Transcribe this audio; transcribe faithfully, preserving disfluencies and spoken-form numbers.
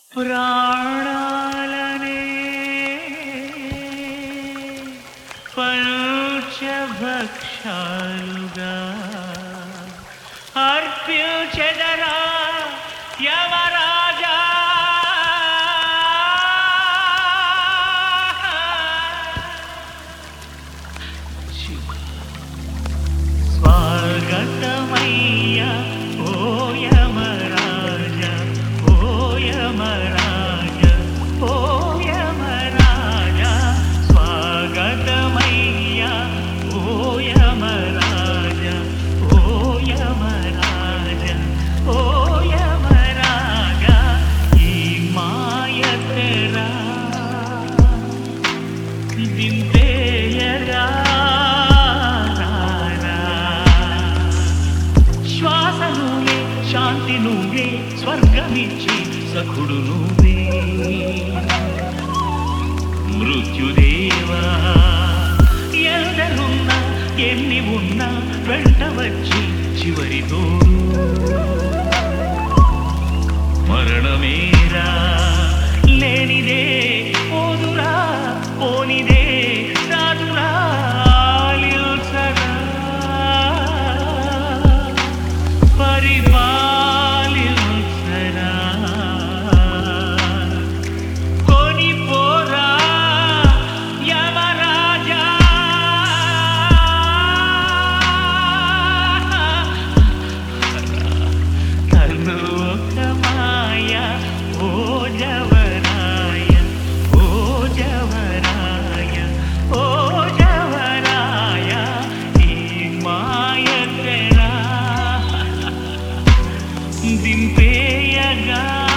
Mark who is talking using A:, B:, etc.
A: ప్రాణాలనే పంచభక్షాలుగా అర్పించెదరా యమరాజా. స్వాగతమయ్యా ఓ యమరాజా, ఓ యమరాజా, ఓ యమరాజా. స్వాగతమయ్యా ఓ యమరాజా, ఓ యమరాజా, ఓ యమరాజా. ఈ మాయ తెరా దింపేయగా శ్వాస నువ్వే, శాంతి నువ్వే, స్వర్గమిచ్చి సఖుడు నువ్వే. మృత్యుదేవా ఎందరున్నా ఎన్ని ఉన్నా వెంట వచ్చి చివరితో మరణమేరా లేనిదే పోదురా, పోనిదే రాదురా. పరిపాలించరా కొనిపోరా యమరాజా. కర్ను ఒక మాయ ఓ జవరాయ, ఓ జవరాయ, ఓ జవరాయ. ఈ మాయ తెరా దింపేయగా